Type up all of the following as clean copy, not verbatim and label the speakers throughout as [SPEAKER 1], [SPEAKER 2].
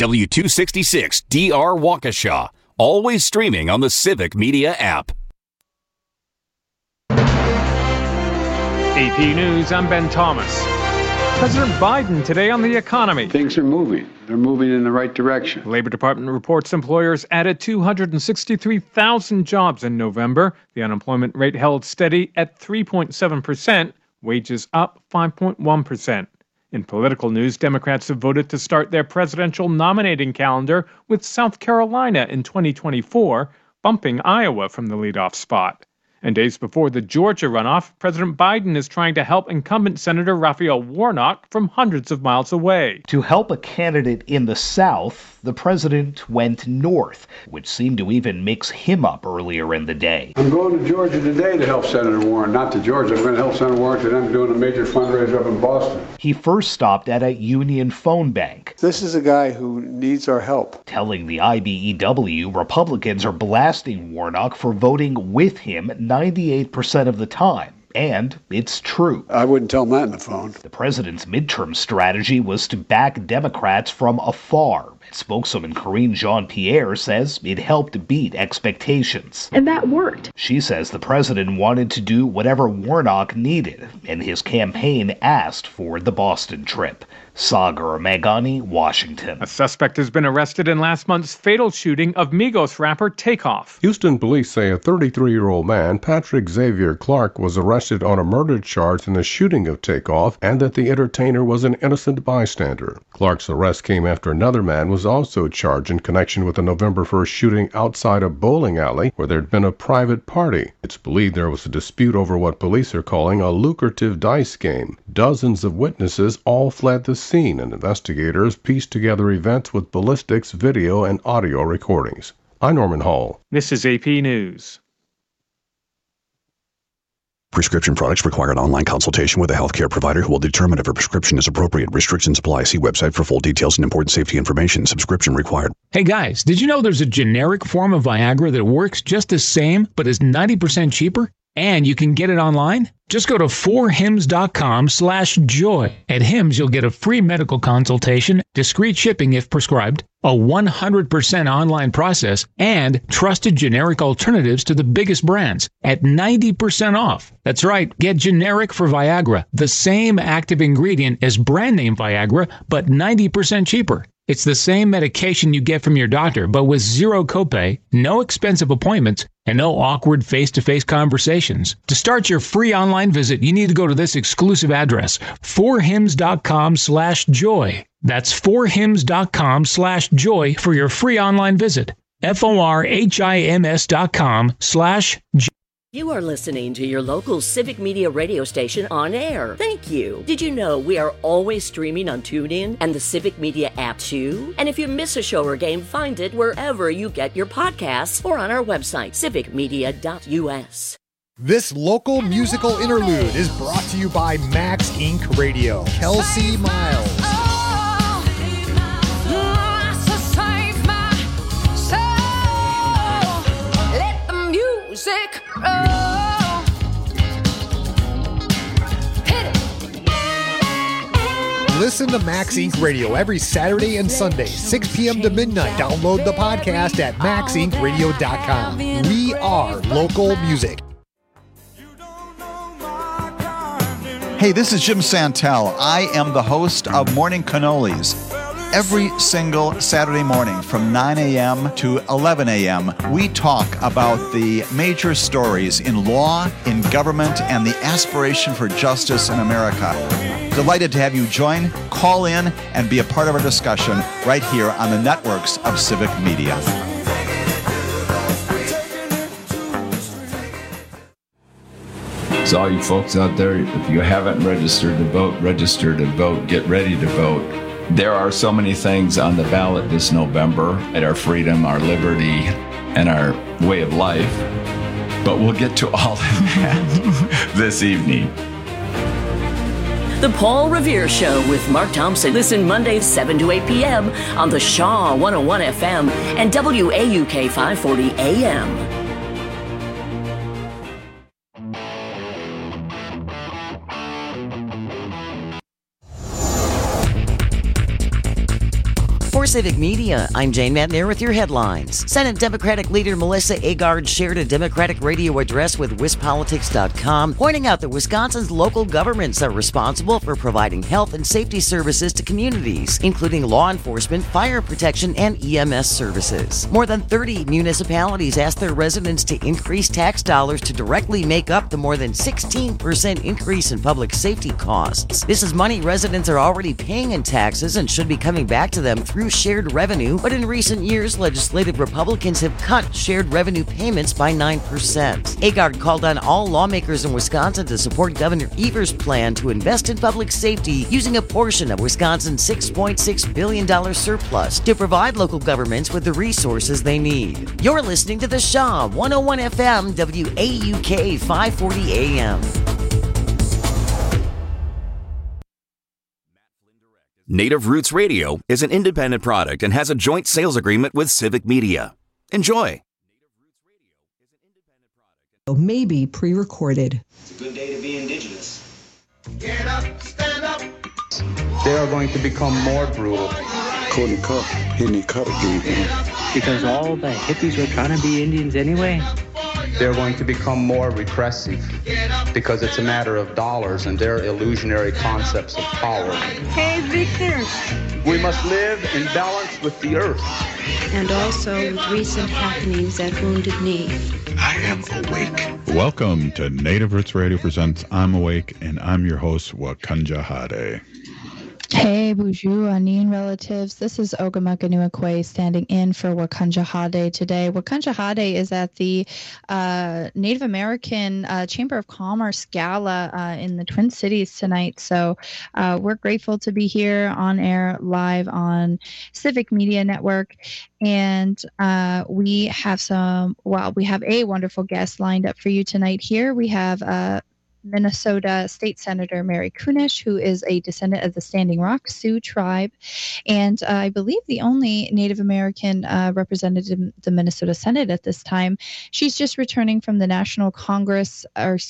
[SPEAKER 1] W266 DR Waukesha. Always streaming on the Civic Media app.
[SPEAKER 2] AP News, I'm Ben Thomas. President Biden today on the economy.
[SPEAKER 3] Things are moving. They're moving in the right direction.
[SPEAKER 2] The Labor Department reports employers added 263,000 jobs in November. The unemployment rate held steady at 3.7%, wages up 5.1%. In political news, Democrats have voted to start their presidential nominating calendar with South Carolina in 2024, bumping Iowa from the leadoff spot. And days before the Georgia runoff, President Biden is trying to help incumbent Senator Raphael Warnock from hundreds of miles away.
[SPEAKER 4] To help a candidate in the South, the president went north, which seemed to even mix him up earlier in the day.
[SPEAKER 3] I'm going to Georgia today to help Senator Warren. Not to Georgia. I'm going to help Senator Warren because I'm doing a major fundraiser up in Boston.
[SPEAKER 4] He first stopped at a Union phone bank.
[SPEAKER 3] This is a guy who needs our help.
[SPEAKER 4] Telling the IBEW Republicans are blasting Warnock for voting with him 98% of the time. And it's true.
[SPEAKER 3] I wouldn't tell him that in the phone.
[SPEAKER 4] The president's midterm strategy was to back Democrats from afar. Spokeswoman Karine Jean-Pierre says it helped beat expectations.
[SPEAKER 5] And that worked.
[SPEAKER 4] She says the president wanted to do whatever Warnock needed, and his campaign asked for the Boston trip. Sagar Meghani, Washington.
[SPEAKER 2] A suspect has been arrested in last month's fatal shooting of Migos rapper Takeoff.
[SPEAKER 6] Houston police say a 33-year-old man, Patrick Xavier Clark, was arrested on a murder charge in the shooting of Takeoff and that the entertainer was an innocent bystander. Clark's arrest came after another man was also charged in connection with the November 1st shooting outside a bowling alley where there had been a private party. It's believed there was a dispute over what police are calling a lucrative dice game. Dozens of witnesses all fled the scene, and investigators pieced together events with ballistics, video, and audio recordings. I'm Norman Hall.
[SPEAKER 2] This is AP News.
[SPEAKER 7] Prescription products require an online consultation with a healthcare provider who will determine if a prescription is appropriate. Restrictions apply. See website for full details and important safety information. Subscription required.
[SPEAKER 8] Hey guys, did you know there's a generic form of Viagra that works just the same but is 90% cheaper? And you can get it online? Just go to 4hims.com/joy. At Hims, you'll get a free medical consultation, discreet shipping if prescribed, a 100% online process, and trusted generic alternatives to the biggest brands at 90% off. That's right, get generic for Viagra, the same active ingredient as brand name Viagra, but 90% cheaper. It's the same medication you get from your doctor, but with zero copay, no expensive appointments, and no awkward face-to-face conversations. To start your free online visit, you need to go to this exclusive address, 4hims.com/joy. That's 4hims.com/joy for your free online visit. FORHIMS.com/joy.
[SPEAKER 9] You are listening to your local Civic Media radio station on air. Thank you. Did you know we are always streaming on TuneIn and the Civic Media app too? And if you miss a show or game, find it wherever you get your podcasts or on our website, civicmedia.us.
[SPEAKER 10] This local musical interlude is brought to you by Max Inc. Radio. Kelsey Miles. Listen to Max Inc. Radio every Saturday and Sunday, 6 p.m. to midnight. Download the podcast at maxincradio.com. We are local music.
[SPEAKER 11] Hey, this is Jim Santel. I am the host of Morning Cannolis. Every single Saturday morning from 9 a.m. to 11 a.m., we talk about the major stories in law, in government, and the aspiration for justice in America. Delighted to have you join, call in, and be a part of our discussion right here on the networks of Civic Media.
[SPEAKER 12] So all you folks out there, if you haven't registered to vote, register to vote, get ready to vote. There are so many things on the ballot this November at our freedom, our liberty, and our way of life. But we'll get to all of that this evening.
[SPEAKER 9] The Paul Revere Show with Mark Thompson. Listen Mondays 7 to 8 p.m. on the Shaw 101 FM and WAUK 540 AM.
[SPEAKER 13] For
[SPEAKER 5] Civic Media, I'm Jane Matner with your headlines. Senate Democratic leader Melissa Agard shared a Democratic radio address with WisPolitics.com, pointing out that Wisconsin's local governments are responsible for providing health and safety services to communities, including law enforcement, fire protection, and EMS services. More than 30 municipalities asked their residents to increase tax dollars to directly make up the more than 16% increase in public safety costs. This is money residents are already paying in taxes and should be coming back to them through shared revenue, but in recent years, legislative Republicans have cut shared revenue payments by 9%. Agard called on all lawmakers in Wisconsin to support Governor Evers' plan to invest in public safety using a portion of Wisconsin's $6.6 billion surplus to provide local governments with the resources they need. You're listening to The Shaw, 101 FM, WAUK 540 AM.
[SPEAKER 1] Native Roots Radio is an independent product and has a joint sales agreement with Civic Media. Enjoy.
[SPEAKER 13] Maybe pre-recorded.
[SPEAKER 14] It's a good day to be indigenous.
[SPEAKER 15] Get up, stand up.
[SPEAKER 16] They are going to become more brutal.
[SPEAKER 17] Couldn't cut, hitting cut again.
[SPEAKER 18] Because all the hippies were trying to be Indians anyway.
[SPEAKER 16] They're going to become more repressive because it's a matter of dollars and their illusionary concepts of power.
[SPEAKER 19] Hey, Victor.
[SPEAKER 16] We must live in balance with the earth.
[SPEAKER 19] And also with recent happenings at Wounded Knee.
[SPEAKER 17] I am awake.
[SPEAKER 20] Welcome to Native Roots Radio presents I'm Awake, and I'm your host, Wakanja Hade.
[SPEAKER 21] Hey, Buju, Anin relatives. This is Ogamukanuakwe standing in for Wakanja Hade today. Wakanja Hade is at the Native American Chamber of Commerce Gala in the Twin Cities tonight. So we're grateful to be here on air live on Civic Media Network. And we have a wonderful guest lined up for you tonight here. We have Minnesota State Senator Mary Kunesh, who is a descendant of the Standing Rock Sioux tribe, and I believe the only Native American representative in the Minnesota Senate at this time. She's just returning from the National Caucus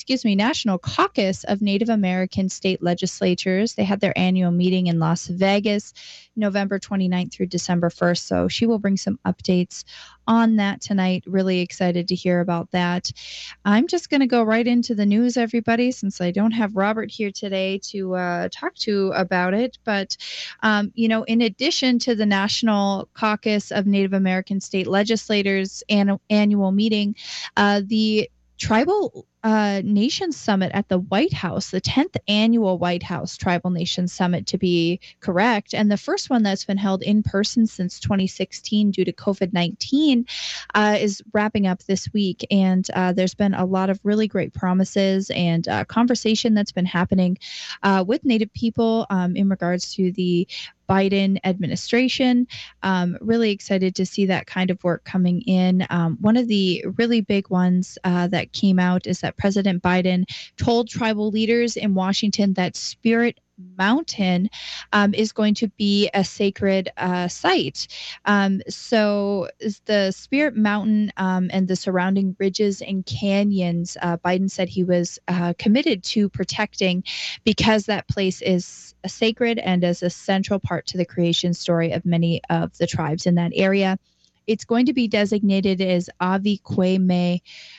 [SPEAKER 21] of Native American state legislatures. They had their annual meeting in Las Vegas, November 29th through December 1st. So she will bring some updates on that tonight. Really excited to hear about that. I'm just going to go right into the news, everybody, since I don't have Robert here today to talk to about it. But, in addition to the National Caucus of Native American State Legislators annual meeting, the Tribal Nations Summit at the White House, the 10th annual White House Tribal Nations Summit to be correct, and the first one that's been held in person since 2016 due to COVID-19 is wrapping up this week. And there's been a lot of really great promises and conversation that's been happening with Native people in regards to the Biden administration. Really excited to see that kind of work coming in. One of the really big ones that came out is that President Biden told tribal leaders in Washington that Spirit Mountain is going to be a sacred site. So the Spirit Mountain and the surrounding ridges and canyons, Biden said he was committed to protecting because that place is sacred and is a central part to the creation story of many of the tribes in that area. It's going to be designated as Aviquema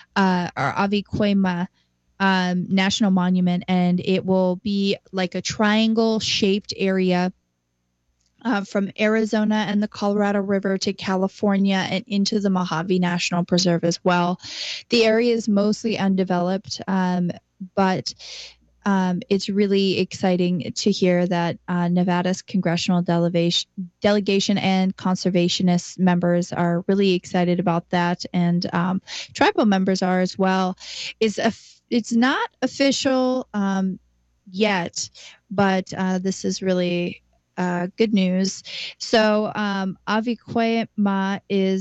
[SPEAKER 21] National Monument, and it will be like a triangle-shaped area from Arizona and the Colorado River to California and into the Mojave National Preserve as well. The area is mostly undeveloped, but it's really exciting to hear that Nevada's congressional delegation and conservationist members are really excited about that, and tribal members are as well. It's not official yet, but this is really good news. So Aviquema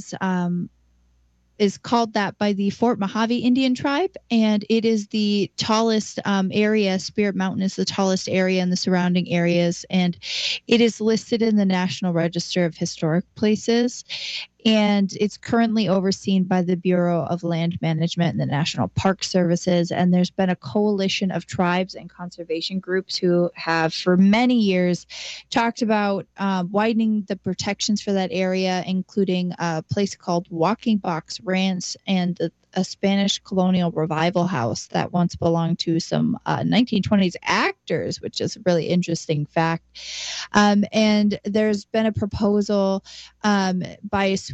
[SPEAKER 21] is called that by the Fort Mojave Indian tribe, and it is the tallest area. Spirit Mountain is the tallest area in the surrounding areas, and it is listed in the National Register of Historic Places. and it's currently overseen by the Bureau of Land Management and the National Park Services. And there's been a coalition of tribes and conservation groups who have for many years talked about widening the protections for that area, including a place called Walking Box Ranch and a Spanish colonial revival house that once belonged to some 1920s actors, which is a really interesting fact. And there's been a proposal by a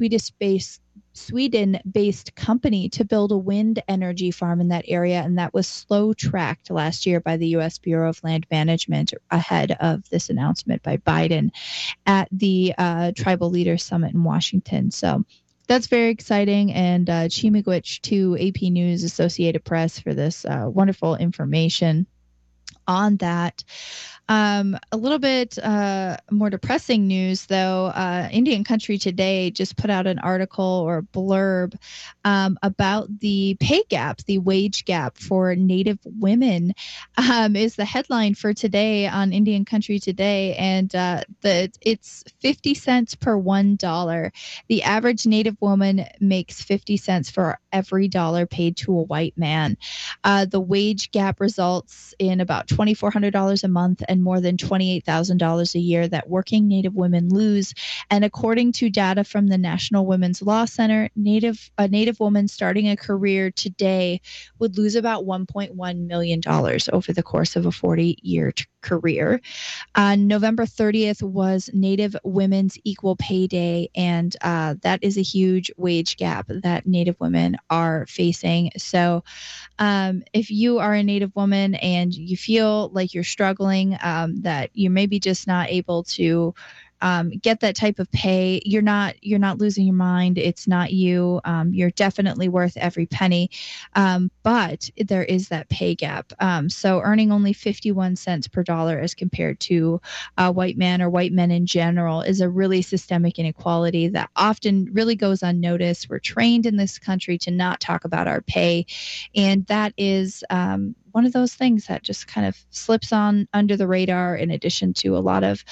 [SPEAKER 21] Sweden-based company to build a wind energy farm in that area, and that was slow-tracked last year by the U.S. Bureau of Land Management ahead of this announcement by Biden at the Tribal Leaders Summit in Washington. So that's very exciting, and Chi Miigwech to AP News, Associated Press for this wonderful information on that. A little bit more depressing news, though. Indian Country Today just put out an article or a blurb about the pay gap, the wage gap for Native women, is the headline for today on Indian Country Today. And it's 50 cents per $1. The average Native woman makes 50 cents for every dollar paid to a white man. The wage gap results in about $2,400 a month and more than $28,000 a year that working Native women lose. And according to data from the National Women's Law Center, a Native woman starting a career today would lose about $1.1 million over the course of a 40-year career. November 30th was Native Women's Equal Pay Day, and that is a huge wage gap that Native women are facing. So if you are a Native woman and you feel like you're struggling, that you're maybe just not able to get that type of pay, you're not losing your mind. It's not you. You're definitely worth every penny. But there is that pay gap. So earning only 51 cents per dollar as compared to white men or white men in general is a really systemic inequality that often really goes unnoticed. We're trained in this country to not talk about our pay. And that is one of those things that just kind of slips on under the radar, in addition to a lot of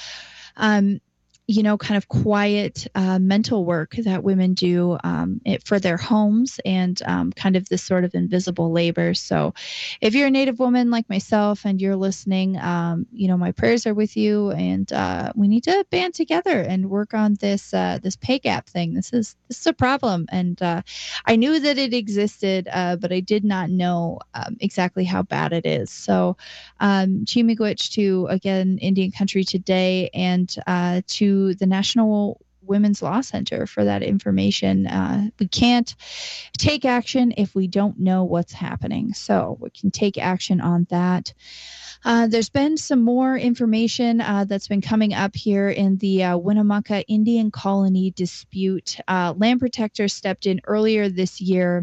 [SPEAKER 21] kind of quiet mental work that women do for their homes, and kind of this sort of invisible labor. So if you're a Native woman like myself and you're listening, my prayers are with you, and we need to band together and work on this pay gap thing. This is a problem, and I knew that it existed, but I did not know exactly how bad it is. So Chi Miigwech to, again, Indian Country Today, and to the National Women's Law Center for that information. We can't take action if we don't know what's happening. So we can take action on that. There's been some more information that's been coming up here in the Winnemucca Indian Colony dispute. Land protectors stepped in earlier this year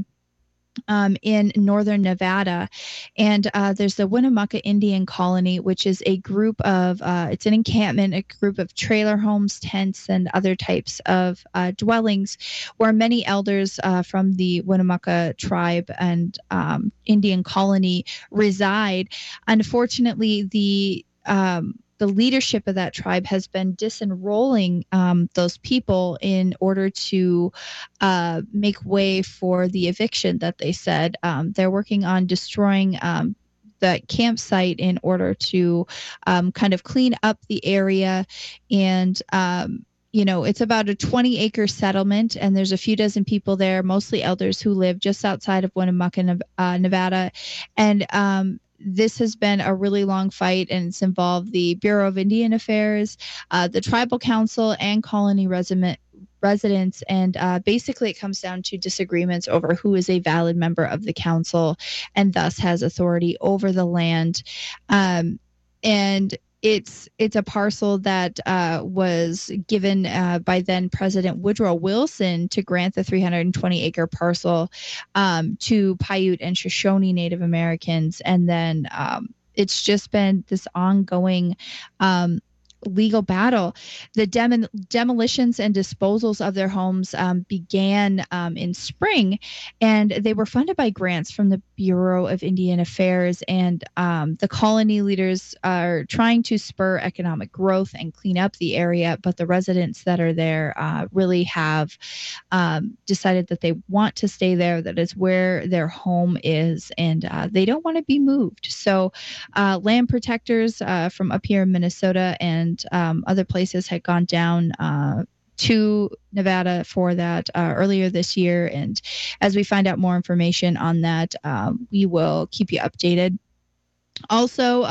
[SPEAKER 21] in northern Nevada, and there's the Winnemucca Indian Colony, which is a group of it's an encampment, a group of trailer homes, tents, and other types of dwellings where many elders from the Winnemucca tribe and Indian colony reside. Unfortunately, the leadership of that tribe has been disenrolling those people in order to make way for the eviction that they said. They're working on destroying the campsite in order to kind of clean up the area. And it's about a 20-acre settlement, and there's a few dozen people there, mostly elders who live just outside of Winnemucca, Nevada. And this has been a really long fight, and it's involved the Bureau of Indian Affairs, the Tribal Council, and colony residents. And basically it comes down to disagreements over who is a valid member of the council and thus has authority over the land. And it's a parcel that was given by then President Woodrow Wilson to grant the 320-acre parcel to Paiute and Shoshone Native Americans. And then it's just been this ongoing legal battle. The demolitions and disposals of their homes began in spring, and they were funded by grants from the Bureau of Indian Affairs, and the colony leaders are trying to spur economic growth and clean up the area, but the residents that are there really have decided that they want to stay there, that is where their home is, and they don't want to be moved. So land protectors from up here in Minnesota and other places had gone down to Nevada for that earlier this year. And as we find out more information on that, we will keep you updated. Also,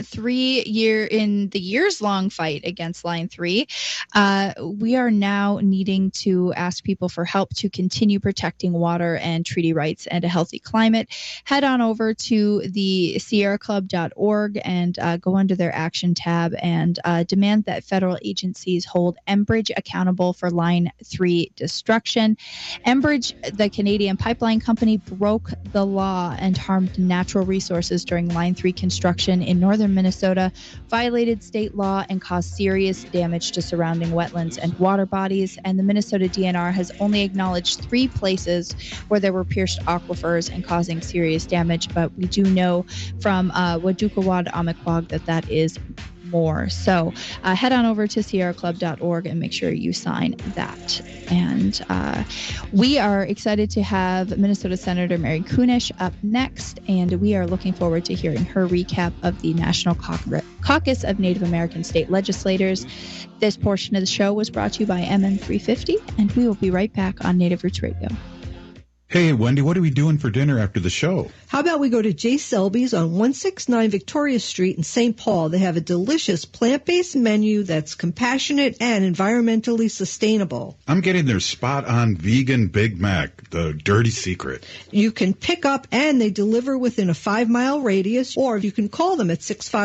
[SPEAKER 21] 3 years long fight against Line 3, we are now needing to ask people for help to continue protecting water and treaty rights and a healthy climate. Head on over to the sierraclub.org and go under their action tab and demand that federal agencies hold Enbridge accountable for Line 3 destruction. Enbridge, the Canadian pipeline company, broke the law and harmed natural resources during Line 3 construction in northern Minnesota, violated state law, and caused serious damage to surrounding wetlands and water bodies. And the Minnesota DNR has only acknowledged 3 places where there were pierced aquifers and causing serious damage, but we do know from Wadukawad Amikwag that is more. So head on over to sierraclub.org and make sure you sign that. And we are excited to have Minnesota Senator Mary Kunesh up next, and we are looking forward to hearing her recap of the National Caucus of Native American State Legislators. This portion of the show was brought to you by MN350, and we will be right back on Native Roots Radio.
[SPEAKER 20] Hey, Wendy, what are we doing for dinner after the show?
[SPEAKER 3] How about we go to J. Selby's on 169 Victoria Street in St. Paul? They have a delicious plant-based menu that's compassionate and environmentally sustainable.
[SPEAKER 20] I'm getting their spot-on vegan Big Mac, the dirty secret.
[SPEAKER 3] You can pick up and they deliver within a 5-mile radius, or you can call them at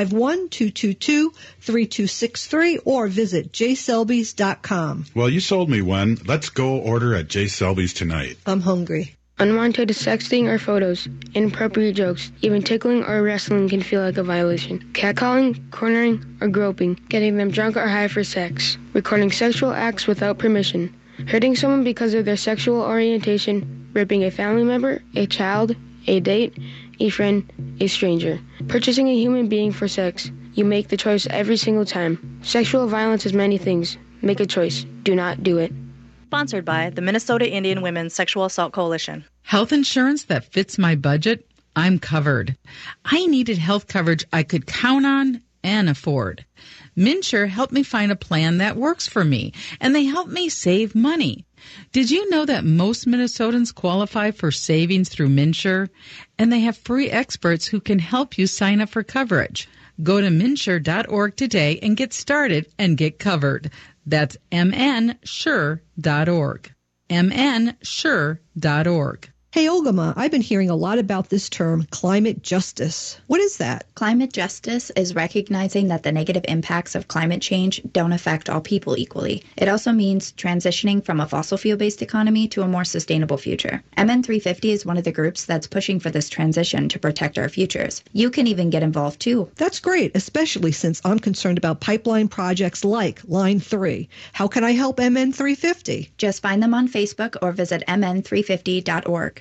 [SPEAKER 3] 651-222-3263 or visit jselbys.com.
[SPEAKER 20] Well, you sold me, Wen. Let's go order at J. Selby's tonight.
[SPEAKER 3] I'm hungry.
[SPEAKER 22] Unwanted sexting or photos, inappropriate jokes, even tickling or wrestling can feel like a violation. Catcalling, cornering, or groping, getting them drunk or high for sex, recording sexual acts without permission, hurting someone because of their sexual orientation, raping a family member, a child, a date, a friend, a stranger, purchasing a human being for sex. You make the choice every single time. Sexual violence is many things. Make a choice. Do not do it.
[SPEAKER 23] Sponsored by the Minnesota Indian Women's Sexual Assault Coalition.
[SPEAKER 24] Health insurance that fits my budget? I'm covered. I needed health coverage I could count on and afford. MNsure helped me find a plan that works for me, and they helped me save money. Did you know that most Minnesotans qualify for savings through MNsure? And they have free experts who can help you sign up for coverage. Go to MNsure.org today and get started and get covered. That's mnsure.org. mnsure.org.
[SPEAKER 3] Hey, Ogama, I've been hearing a lot about this term, climate justice. What is that?
[SPEAKER 21] Climate justice is recognizing that the negative impacts of climate change don't affect all people equally. It also means transitioning from a fossil fuel-based economy to a more sustainable future. MN350 is one of the groups that's pushing for this transition to protect our futures. You can even get involved too.
[SPEAKER 3] That's great, especially since I'm concerned about pipeline projects like Line 3. How can I help MN350?
[SPEAKER 21] Just find them on Facebook or visit mn350.org.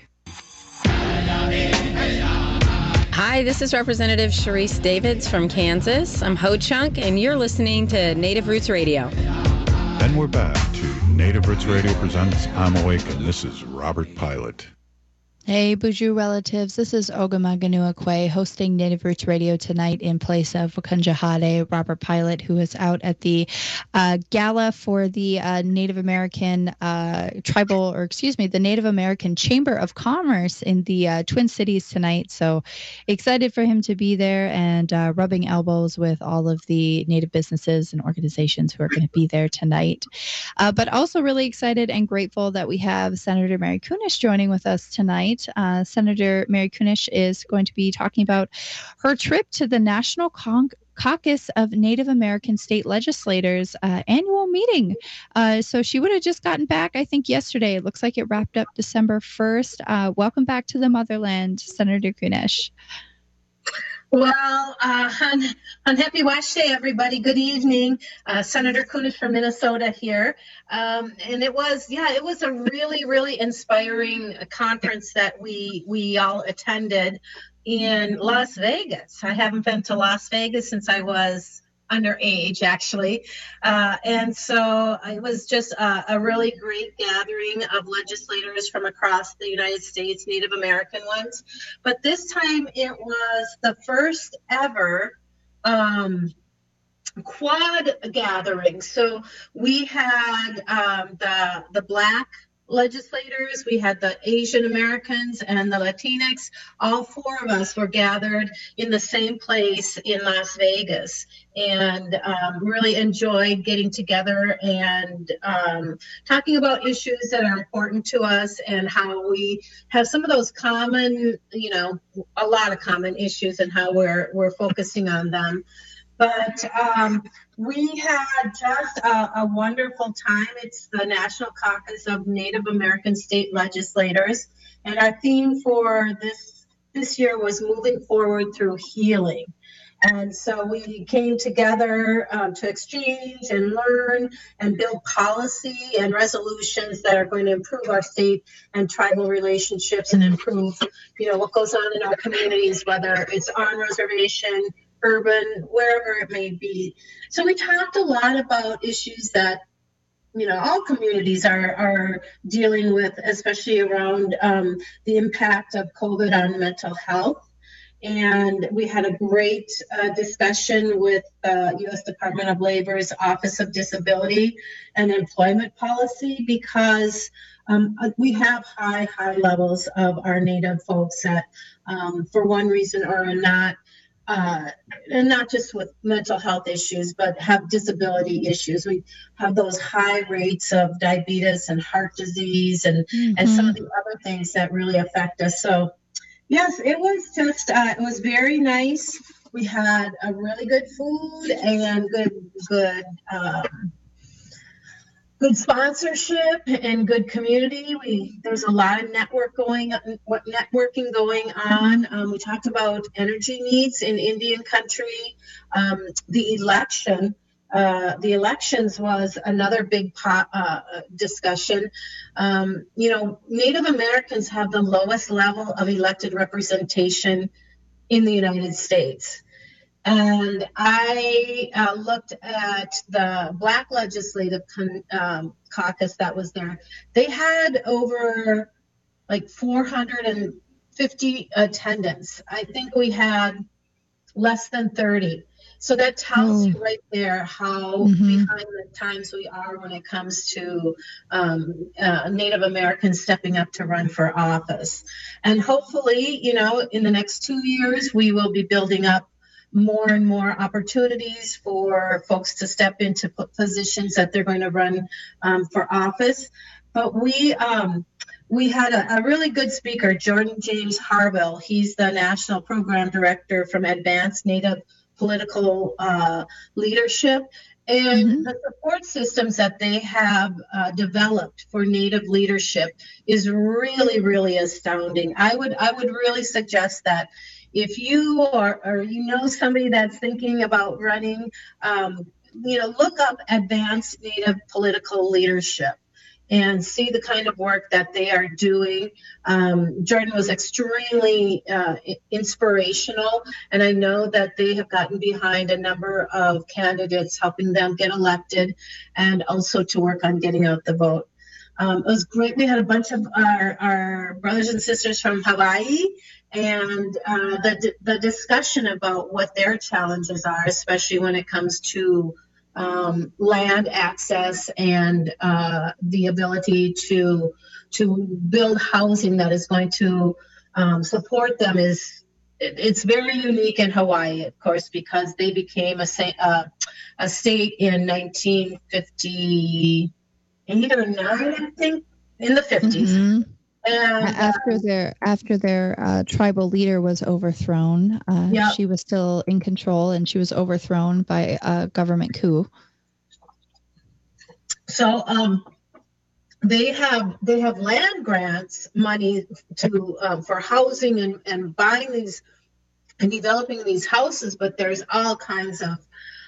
[SPEAKER 25] Hi, this is Representative Sharice Davids from Kansas. I'm Ho Chunk, and you're listening to Native Roots Radio.
[SPEAKER 20] And we're back to Native Roots Radio presents I'm Awake, and this is Robert Pilot.
[SPEAKER 21] Hey, Buju relatives. This is Ogama Ganuakwe hosting Native Roots Radio tonight in place of Wakanja Hade, Robert Pilot, who is out at the gala for the Native American the Native American Chamber of Commerce in the Twin Cities tonight. So excited for him to be there and rubbing elbows with all of the Native businesses and organizations who are going to be there tonight. But also really excited and grateful that we have Senator Mary Kunesh joining with us tonight. Senator Mary Kunesh is going to be talking about her trip to the National Caucus of Native American State Legislators annual meeting. So she would have just gotten back, I think, yesterday. It looks like it wrapped up December 1st. Welcome back to the motherland, Senator Kunesh.
[SPEAKER 2] Well, on Happy Wash Day, everybody. Good evening. Senator Kunesh from Minnesota here. And it was a really, really inspiring conference that we all attended in Las Vegas. I haven't been to Las Vegas since I was underage, actually. And so it was just a really great gathering of legislators from across the United States, Native American ones. But this time it was the first ever quad gathering. So we had the Black legislators, we had the Asian Americans and the Latinx. All four of us were gathered in the same place in Las Vegas, and really enjoyed getting together and talking about issues that are important to us and how we have some of those common, a lot of common issues and how we're focusing on them. But we had just a wonderful time. It's the National Caucus of Native American State Legislators. And our theme for this year was moving forward through healing. And so we came together to exchange and learn and build policy and resolutions that are going to improve our state and tribal relationships and improve, what goes on in our communities, whether it's on reservation, urban, wherever it may be. So we talked a lot about issues that, all communities are dealing with, especially around the impact of COVID on mental health. And we had a great discussion with U.S. Department of Labor's Office of Disability and Employment Policy, because we have high levels of our Native folks that, for one reason or another, and not just with mental health issues, but have disability issues. We have those high rates of diabetes and heart disease and some of the other things that really affect us. So, yes, it was just, it was very nice. We had a really good food and good sponsorship and good community. There's a lot of networking going on. We talked about energy needs in Indian country. The elections was another big discussion. Native Americans have the lowest level of elected representation in the United States. And I looked at the Black Legislative Caucus that was there. They had over 450 attendants. I think we had less than 30. So that tells you right there how behind the times we are when it comes to Native Americans stepping up to run for office. And hopefully, in the next 2 years, we will be building up more and more opportunities for folks to step into positions that they're going to run for office. But we had a really good speaker, Jordan James Harwell. He's the National Program Director from Advanced Native Political Leadership. And the support systems that they have developed for Native leadership is really, really astounding. I would really suggest that if you or somebody that's thinking about running, look up Advanced Native Political Leadership and see the kind of work that they are doing. Jordan was extremely inspirational, and I know that they have gotten behind a number of candidates, helping them get elected and also to work on getting out the vote. It was great. We had a bunch of our brothers and sisters from Hawaii, and the discussion about what their challenges are, especially when it comes to land access and the ability to build housing that is going to support them, it's very unique in Hawaii, of course, because they became a state in 1958 or 9, I think, in the 50s. And
[SPEAKER 21] after their tribal leader was overthrown, she was still in control, and she was overthrown by a government coup.
[SPEAKER 2] So they have land grants money to for housing and buying these and developing these houses, but there's all kinds of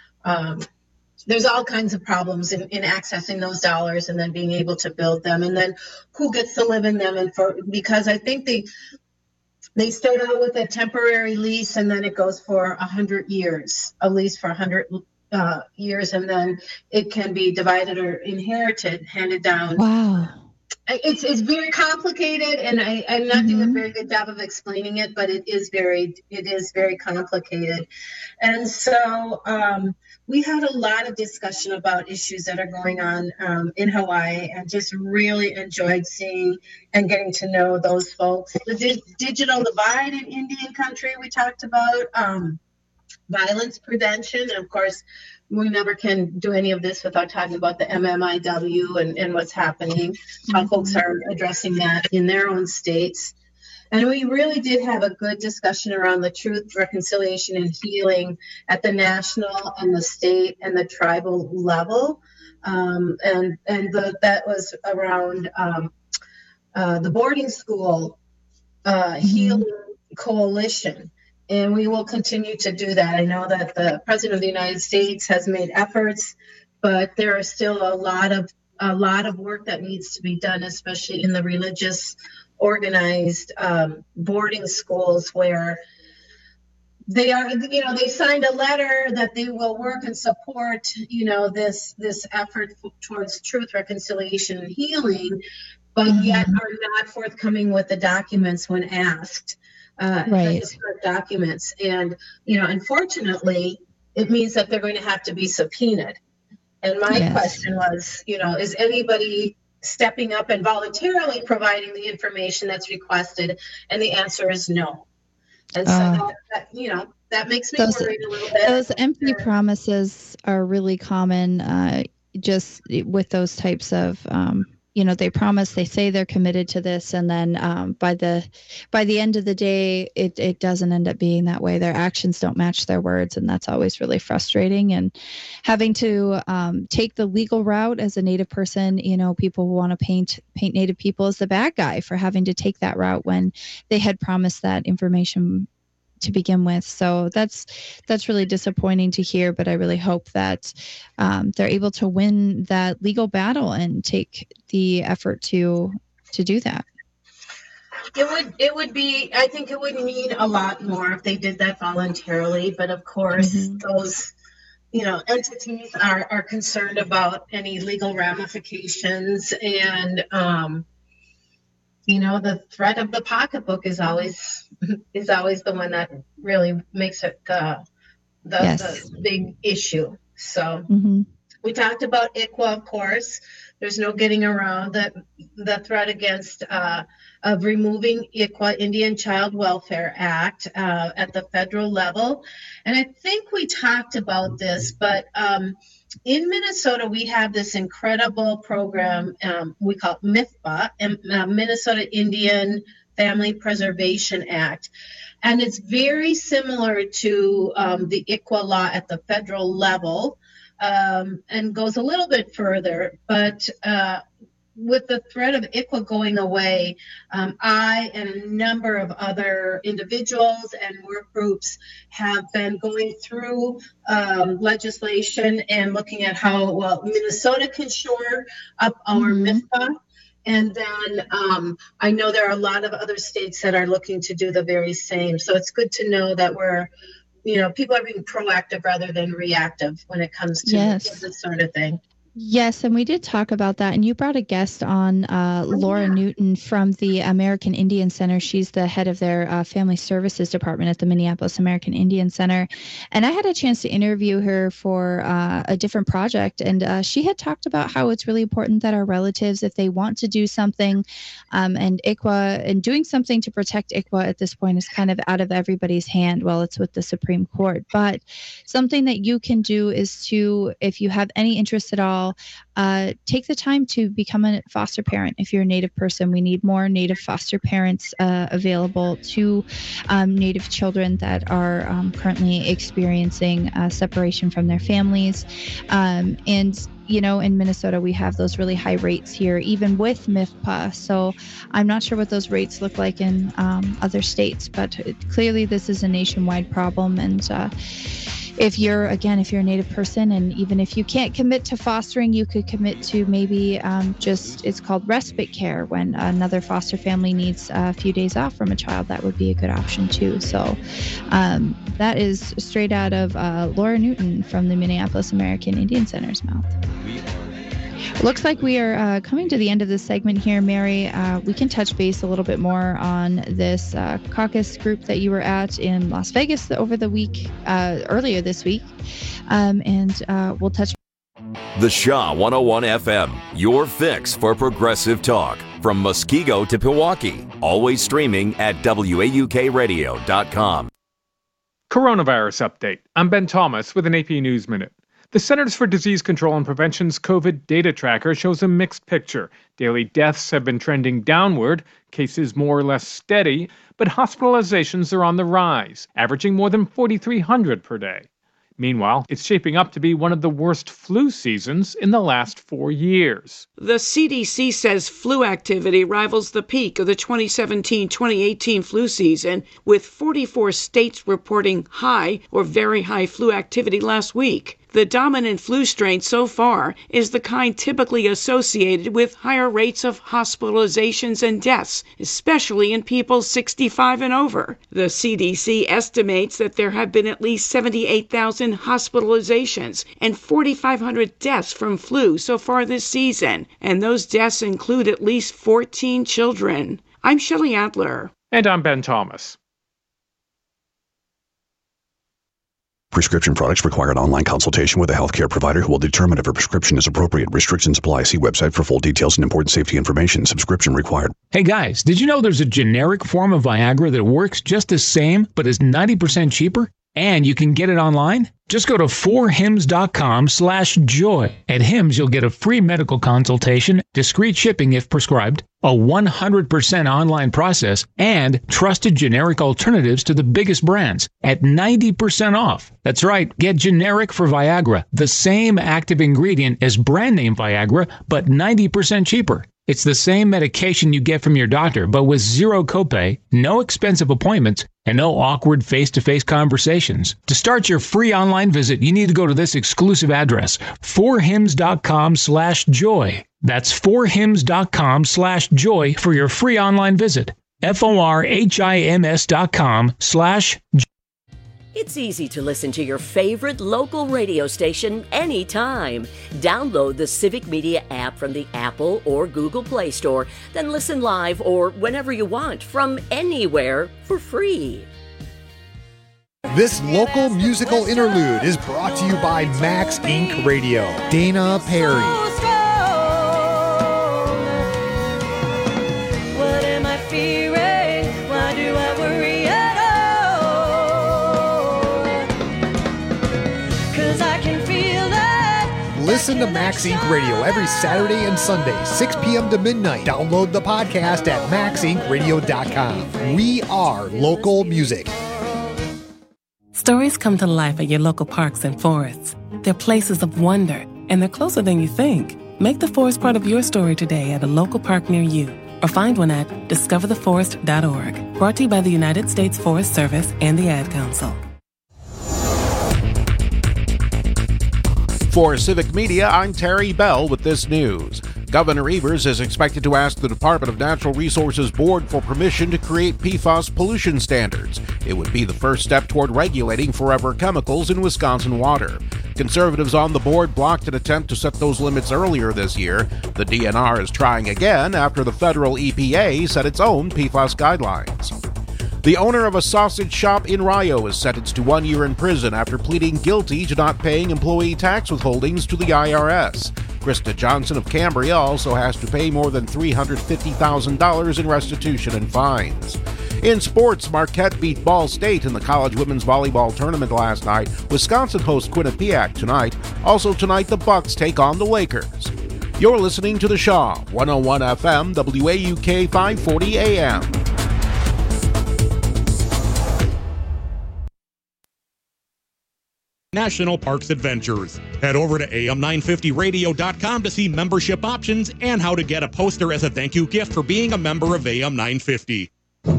[SPEAKER 2] problems in accessing those dollars and then being able to build them, and then who gets to live in them, and because I think they start out with a temporary lease, and then it goes for 100 years, a lease for 100 years, and then it can be divided or inherited, handed down.
[SPEAKER 21] Wow.
[SPEAKER 2] It's very complicated, and I'm not doing a very good job of explaining it, but it is very complicated. And so we had a lot of discussion about issues that are going on in Hawaii, and just really enjoyed seeing and getting to know those folks. The digital divide in Indian country we talked about, violence prevention, and of course we never can do any of this without talking about the MMIW and what's happening, how folks are addressing that in their own states. And we really did have a good discussion around the truth, reconciliation, and healing at the national and the state and the tribal level. That was around the boarding school healing coalition. And we will continue to do that. I know that the President of the United States has made efforts, but there is still a lot of work that needs to be done, especially in the religious organized boarding schools, where they are, they signed a letter that they will work and support, this effort towards truth, reconciliation, and healing, but yet are not forthcoming with the documents when asked.
[SPEAKER 21] Right.
[SPEAKER 2] Documents, and unfortunately, it means that they're going to have to be subpoenaed. And my question was, is anybody stepping up and voluntarily providing the information that's requested? And the answer is no. And so that makes me worried a little bit.
[SPEAKER 21] Those empty promises are really common, just with those types of. They promise, they say they're committed to this, and then by the end of the day, it doesn't end up being that way. Their actions don't match their words, and that's always really frustrating. And having to take the legal route as a Native person, people want to paint Native people as the bad guy for having to take that route when they had promised that information to begin with. So that's really disappointing to hear, but I really hope that they're able to win that legal battle and take the effort to do that.
[SPEAKER 2] It would be, I think it would mean a lot more if they did that voluntarily, but of course those entities are concerned about any legal ramifications, and the threat of the pocketbook is always the one that really makes it the big issue. So we talked about ICWA, of course. There's no getting around the threat against of removing ICWA, Indian Child Welfare Act, at the federal level. And I think we talked about this, but in Minnesota, we have this incredible program we call MIFPA, Minnesota Indian Family Preservation Act. And it's very similar to the ICWA law at the federal level, and goes a little bit further. But with the threat of ICWA going away, I and a number of other individuals and work groups have been going through legislation and looking at how Minnesota can shore up our MIFPA. And then I know there are a lot of other states that are looking to do the very same. So it's good to know that people are being proactive rather than reactive when it comes to this sort of thing.
[SPEAKER 21] Yes, and we did talk about that. And you brought a guest on, Laura Newton from the American Indian Center. She's the head of their family services department at the Minneapolis American Indian Center. And I had a chance to interview her for a different project. And she had talked about how it's really important that our relatives, if they want to do something, and ICWA, and doing something to protect ICWA at this point is kind of out of everybody's hand. Well, it's with the Supreme Court. But something that you can do is to, if you have any interest at all, all, take the time to become a foster parent. If you're a Native person, we need more Native foster parents available to Native children that are currently experiencing separation from their families. And in Minnesota, we have those really high rates here, even with MIFPA. So I'm not sure what those rates look like in other states, but clearly this is a nationwide problem. And if you're a Native person, and even if you can't commit to fostering, you could commit to maybe it's called respite care. When another foster family needs a few days off from a child, that would be a good option too. So that is straight out of Laura Newton from the Minneapolis American Indian Center's mouth. Looks like we are coming to the end of this segment here, Mary. We can touch base a little bit more on this caucus group that you were at in Las Vegas over the week, earlier this week, and we'll touch.
[SPEAKER 1] The Shaw 101 FM, your fix for progressive talk. From Muskego to Pewaukee, always streaming at WAUKradio.com.
[SPEAKER 4] Coronavirus update. I'm Ben Thomas with an AP News Minute. The Centers for Disease Control and Prevention's COVID data tracker shows a mixed picture. Daily deaths have been trending downward, cases more or less steady, but hospitalizations are on the rise, averaging more than 4,300 per day. Meanwhile, it's shaping up to be one of the worst flu seasons in the last 4 years.
[SPEAKER 6] The CDC says flu activity rivals the peak of the 2017-2018 flu season, with 44 states reporting high or very high flu activity last week. The dominant flu strain so far is the kind typically associated with higher rates of hospitalizations and deaths, especially in people 65 and over. The CDC estimates that there have been at least 78,000 hospitalizations and 4,500 deaths from flu so far this season, and those deaths include at least 14 children. I'm Shelley Adler.
[SPEAKER 4] And I'm Ben Thomas.
[SPEAKER 7] Prescription products require an online consultation with a healthcare provider who will determine if a prescription is appropriate. Restrictions apply. See website for full details and important safety information. Subscription required.
[SPEAKER 8] Hey guys, did you know there's a generic form of Viagra that works just the same but is 90% cheaper? And you can get it online? Just go to 4hims.com/joy. At Hims, you'll get a free medical consultation, discreet shipping if prescribed, a 100% online process, and trusted generic alternatives to the biggest brands at 90% off. That's right, get generic for Viagra, the same active ingredient as brand name Viagra, but 90% cheaper. It's the same medication you get from your doctor, but with zero copay, no expensive appointments, and no awkward face-to-face conversations. To start your free online visit, you need to go to this exclusive address, 4hims.com/joy. That's 4hims.com/joy for your free online visit. FORHIMS.com/joy.
[SPEAKER 9] It's easy to listen to your favorite local radio station anytime. Download the Civic Media app from the Apple or Google Play Store, then listen live or whenever you want from anywhere for free.
[SPEAKER 10] This local musical interlude is brought to you by Max Inc. Radio. Dana Perry.
[SPEAKER 26] What am I fearing? Why do I worry at all? 'Cause I can feel that.
[SPEAKER 10] Listen to Max Inc. Radio every Saturday and Sunday, 6 p.m. to midnight. Download the podcast at maxincradio.com. We are local music.
[SPEAKER 27] Stories come to life at your local parks and forests. They're places of wonder, and they're closer than you think. Make the forest part of your story today at a local park near you, or find one at discovertheforest.org. Brought to you by the United States Forest Service and the Ad Council.
[SPEAKER 28] For Civic Media, I'm Terry Bell with this news. Governor Evers is expected to ask the Department of Natural Resources Board for permission to create PFAS pollution standards. It would be the first step toward regulating forever chemicals in Wisconsin water. Conservatives on the board blocked an attempt to set those limits earlier this year. The DNR is trying again after the federal EPA set its own PFAS guidelines. The owner of a sausage shop in Rio is sentenced to 1 year in prison after pleading guilty to not paying employee tax withholdings to the IRS. Krista Johnson of Cambria also has to pay more than $350,000 in restitution and fines. In sports, Marquette beat Ball State in the college women's volleyball tournament last night. Wisconsin hosts Quinnipiac tonight. Also tonight, the Bucks take on the Lakers. You're listening to The Shaw, 101 FM, WAUK 540 AM.
[SPEAKER 5] National Parks Adventures. Head over to am950radio.com to see membership options and how to get a poster as a thank you gift for being a member of AM 950.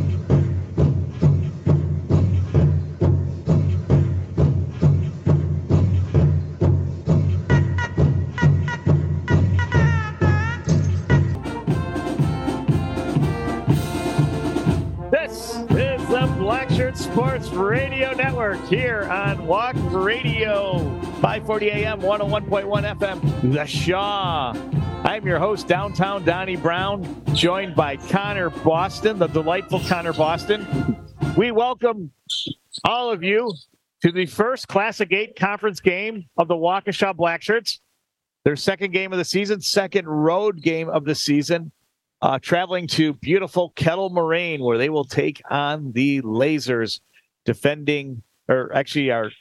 [SPEAKER 11] Blackshirt Sports Radio Network here on Walk Radio, 540 AM, 101.1 FM, The Shaw. I'm your host, Downtown Donnie Brown, joined by Connor Boston, the delightful Connor Boston. We welcome all of you to the first Classic 8 conference game of the Waukesha Blackshirts. Their second game of the season, second road game of the season. Traveling to beautiful Kettle Moraine, where they will take on the Lasers, defending, or actually our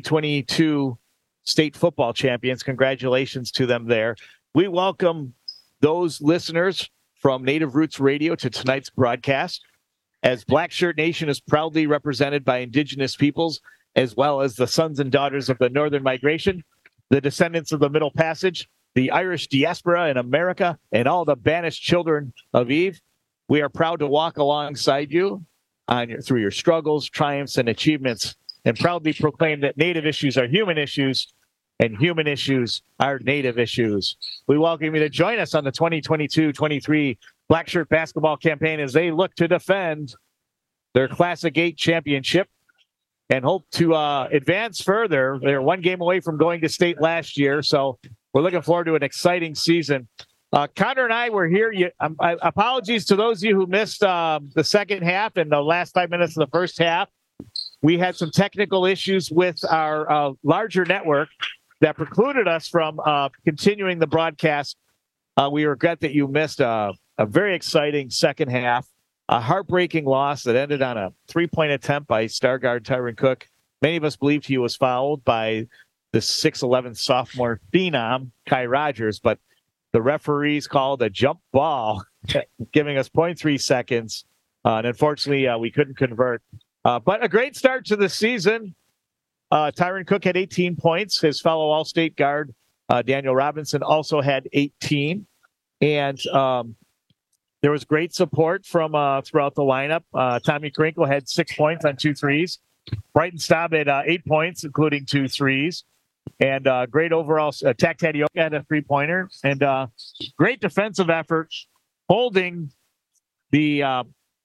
[SPEAKER 11] 2022 state football champions. Congratulations to them there. We welcome those listeners from Native Roots Radio to tonight's broadcast, as Blackshirt Nation is proudly represented by Indigenous peoples, as well as the sons and daughters of the Northern Migration, the descendants of the Middle Passage, the Irish diaspora in America, and all the banished children of Eve. We are proud to walk alongside you through your struggles, triumphs, and achievements, and proudly proclaim that Native issues are human issues, and human issues are Native issues. We welcome you to join us on the 2022-23 Blackshirt basketball campaign as they look to defend their Classic 8 championship and hope to advance further. They're one game away from going to state last year, so we're looking forward to an exciting season. Connor and I were here. Apologies to those of you who missed the second half and the last 5 minutes of the first half. We had some technical issues with our larger network that precluded us from continuing the broadcast. We regret that you missed a very exciting second half, a heartbreaking loss that ended on a three-point attempt by star guard Tyron Cook. Many of us believed he was fouled by the 6'11" sophomore phenom, Kai Rogers, but the referees called a jump ball, giving us 0.3 seconds. And unfortunately, we couldn't convert. But a great start to the season. Tyron Cook had 18 points. His fellow All-State guard, Daniel Robinson, also had 18. And there was great support from throughout the lineup. Tommy Krinkle had 6 points on 2 threes. Brighton Staub had 8 points, including 2 threes. And great overall. Tac Tadioka had a 3-pointer. And great defensive effort holding the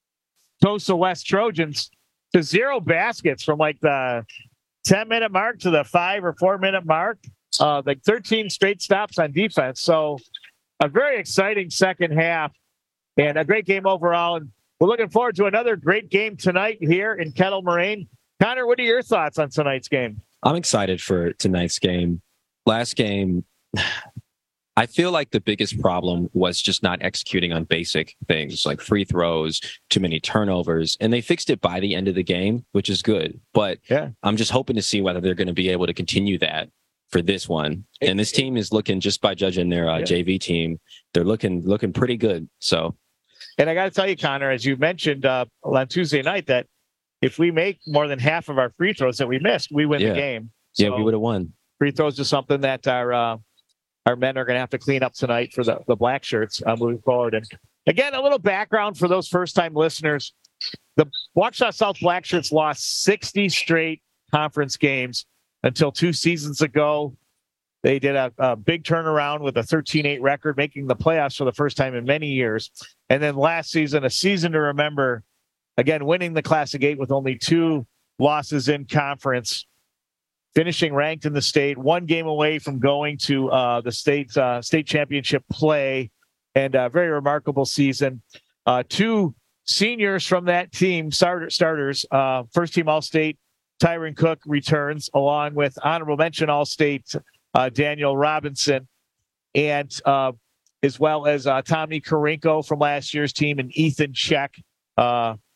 [SPEAKER 11] Tosa West Trojans to 0 baskets from like the 10-minute mark to the 5 or 4-minute mark. Like 13 straight stops on defense. So a very exciting second half and a great game overall. And we're looking forward to another great game tonight here in Kettle Moraine. Connor, what are your thoughts on tonight's game?
[SPEAKER 12] I'm excited for tonight's game. Last game, I feel like the biggest problem was just not executing on basic things like free throws, too many turnovers, and they fixed it by the end of the game, which is good. But I'm just hoping to see whether they're going to be able to continue that for this one. And this team is looking, just by judging their JV team, they're looking pretty good. So,
[SPEAKER 11] and I got to tell you, Connor, as you mentioned on Tuesday night, that if we make more than half of our free throws that we missed, we win the game. So
[SPEAKER 12] we would have won.
[SPEAKER 11] Free throws is something that our men are going to have to clean up tonight for the Black Shirts moving forward. And again, a little background for those first-time listeners. The Waukesha South Black Shirts lost 60 straight conference games until 2 seasons ago. They did a big turnaround with a 13-8 record, making the playoffs for the first time in many years. And then last season, a season to remember, again, winning the Classic 8 with only 2 losses in conference, finishing ranked in the state, 1 game away from going to the state championship play, and a very remarkable season. 2 seniors from that team, starters, first-team All-State Tyron Cook returns, along with honorable mention All-State Daniel Robinson, and as well as Tommy Karinko from last year's team and Ethan Check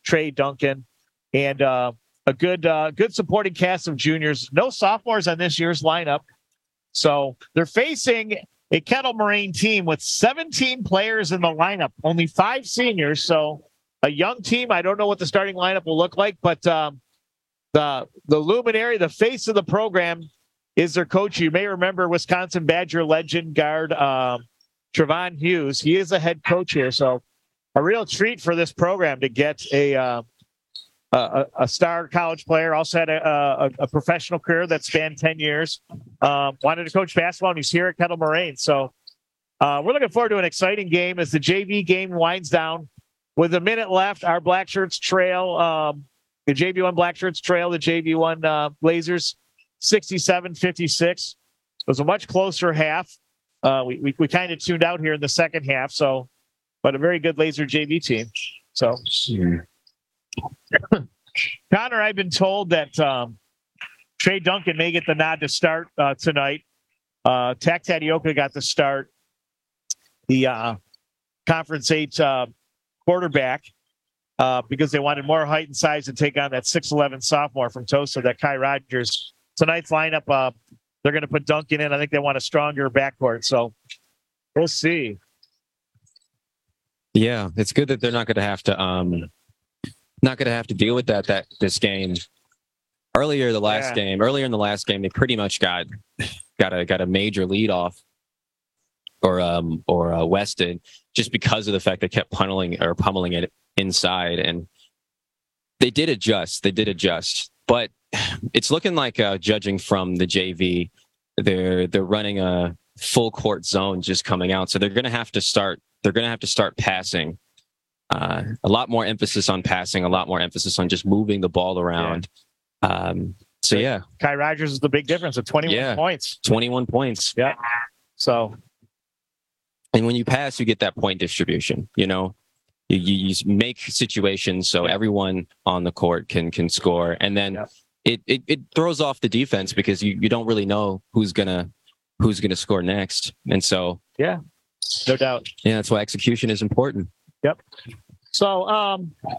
[SPEAKER 11] Trey Duncan, and a good supporting cast of juniors. No sophomores on this year's lineup. So they're facing a Kettle Moraine team with 17 players in the lineup, only 5 seniors. So a young team. I don't know what the starting lineup will look like, but the luminary, the face of the program is their coach. You may remember Wisconsin Badger legend guard Trevon Hughes. He is a head coach here. So a real treat for this program to get a star college player, also had a professional career that spanned 10 years, wanted to coach basketball, and he's here at Kettle Moraine. So we're looking forward to an exciting game as the JV game winds down. With a minute left, our Black Shirts trail, the JV1 Black Shirts trail the JV1 Blazers 67-56. It was a much closer half. We kind of tuned out here in the second half, but a very good Laser JV team. So, Connor, I've been told that Trey Duncan may get the nod to start tonight. Tak Tadioka got the start. The Conference 8 quarterback because they wanted more height and size to take on that 6'11" sophomore from Tosa, that Kai Rogers. Tonight's lineup, they're going to put Duncan in. I think they want a stronger backcourt. So we'll see.
[SPEAKER 12] Yeah, it's good that they're not going to have to deal with that this game. Earlier in the last game, they pretty much got a major lead off or Weston, just because of the fact they kept pummeling it inside, and they did adjust. But it's looking like, judging from the JV, they're running a full court zone just coming out, so they're going to have to start passing. A lot more emphasis on passing, a lot more emphasis on just moving the ball around. Yeah.
[SPEAKER 11] Kai Rogers is the big difference of 21 points.
[SPEAKER 12] 21 points.
[SPEAKER 11] Yeah. So.
[SPEAKER 12] And when you pass, you get that point distribution, you make situations so everyone on the court can score. And then it throws off the defense because you don't really know who's going to score next. And so,
[SPEAKER 11] yeah, no doubt.
[SPEAKER 12] Yeah. That's why execution is important.
[SPEAKER 11] Yep. So,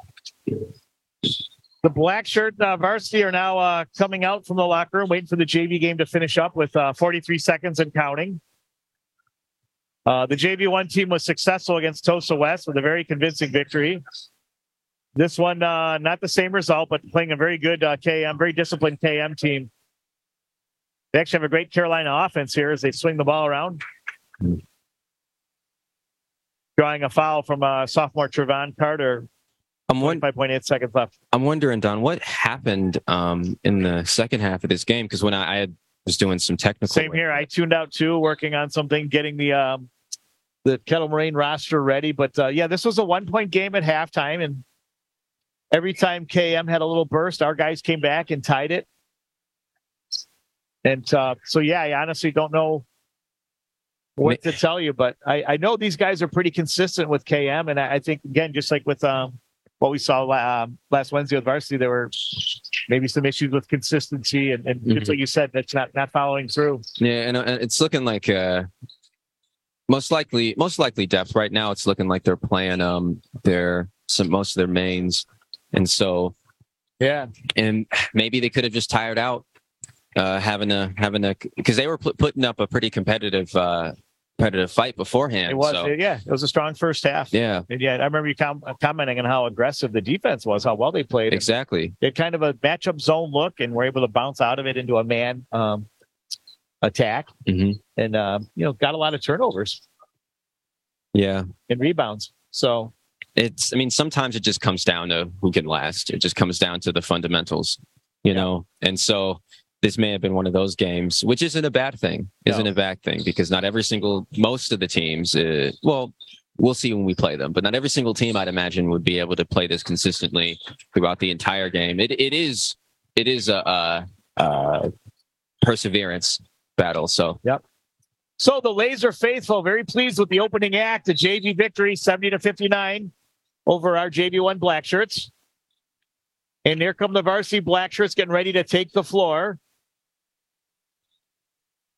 [SPEAKER 11] the Black Shirt varsity are now coming out from the locker room, waiting for the JV game to finish up with 43 seconds and counting. The JV1 team was successful against Tosa West with a very convincing victory. This one, not the same result, but playing a very good KM, very disciplined KM team. They actually have a great Carolina offense here as they swing the ball around. Drawing a foul from sophomore Trevon Carter. 5.8 seconds left.
[SPEAKER 12] I'm wondering, Don, what happened in the second half of this game? Because when I was doing some technical
[SPEAKER 11] Same here. I tuned out too, working on something, getting the Kettle Moraine roster ready. But this was a 1-point game at halftime, and every time KM had a little burst, our guys came back and tied it. And I honestly don't know what to tell you, but I know these guys are pretty consistent with KM, and I think, again, just like with what we saw last Wednesday with varsity, there were maybe some issues with consistency, and just like you said, that's not following through.
[SPEAKER 12] Yeah, and it's looking like most likely depth right now. It's looking like they're playing most of their mains, and so and maybe they could have just tired out having a because they were putting up a pretty competitive fight beforehand.
[SPEAKER 11] It was, it was a strong first half.
[SPEAKER 12] Yeah.
[SPEAKER 11] And I remember you commenting on how aggressive the defense was, how well they played.
[SPEAKER 12] Exactly.
[SPEAKER 11] They had kind of a matchup zone look and were able to bounce out of it into a man attack.
[SPEAKER 12] Mm-hmm.
[SPEAKER 11] And, got a lot of turnovers.
[SPEAKER 12] Yeah.
[SPEAKER 11] And rebounds. So
[SPEAKER 12] sometimes it just comes down to who can last. It just comes down to the fundamentals, you know? And so this may have been one of those games, which isn't a bad thing. Isn't a bad thing because not most of the teams, we'll see when we play them, but not every single team I'd imagine would be able to play this consistently throughout the entire game. It is a perseverance battle. So,
[SPEAKER 11] yep. So the Laser faithful, very pleased with the opening act, a JV victory, 70-59 over our JV1 Black Shirts. And here come the varsity Black Shirts getting ready to take the floor.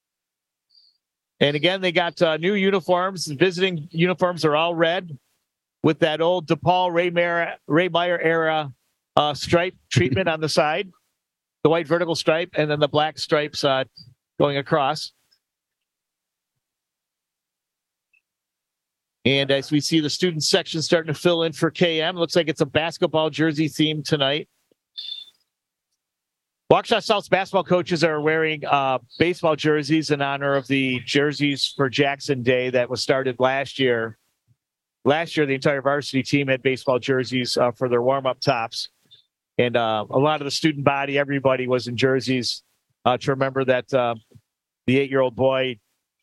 [SPEAKER 11] And again, they got new uniforms. Visiting uniforms are all red. with that old DePaul Ray Meyer era stripe treatment on the side, the white vertical stripe, and then the black stripes going across. And as we see the student section starting to fill in for KM, looks like it's a basketball jersey theme tonight. Waukesha South's basketball coaches are wearing baseball jerseys in honor of the Jerseys for Jackson Day that was started last year. Last year, the entire varsity team had baseball jerseys for their warm-up tops. And a lot of the student body, everybody was in jerseys to remember that the 8-year-old boy,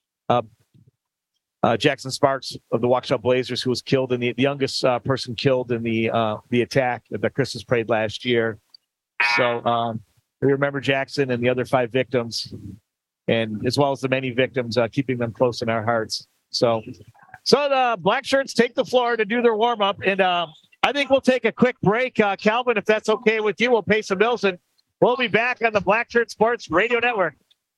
[SPEAKER 11] Jackson Sparks of the Waukesha Blazers, who was killed in the youngest person killed in the attack at the Christmas parade last year. So we remember Jackson and the other 5 victims, and as well as the many victims, keeping them close in our hearts. So the Black Shirts take the floor to do their warm up, and I think we'll take a quick break, Calvin, if that's okay with you. We'll pay some bills, and we'll be back on the Black Shirt Sports Radio Network.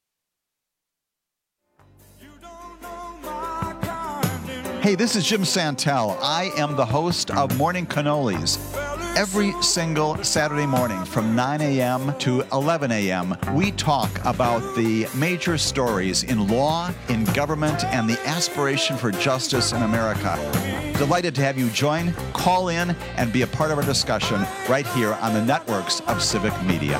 [SPEAKER 13] Hey, this is Jim Santel. I am the host of Morning Cannolis. Every single Saturday morning from 9 a.m. to 11 a.m., we talk about the major stories in law, in government, and the aspiration for justice in America. Delighted to have you join, call in, and be a part of our discussion right here on the networks of Civic Media.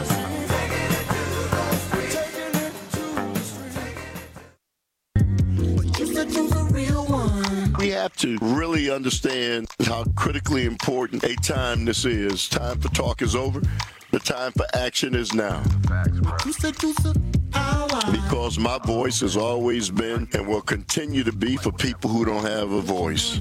[SPEAKER 14] We have to really understand how critically important a time this is. Time for talk is over. The time for action is now. Because my voice has always been and will continue to be for people who don't have a voice.